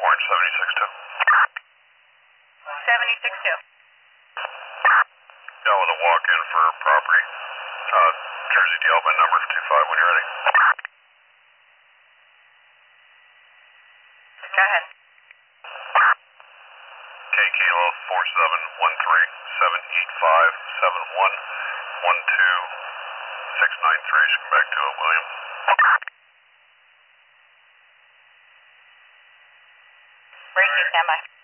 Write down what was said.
Warrant 76-2. 76-2. Yeah, with a walk-in for property. Jersey Delman number 25 when you're ready. Go ahead. K Kilo 4713-785-7112-693. Come back to it, William. Breaking, stand by.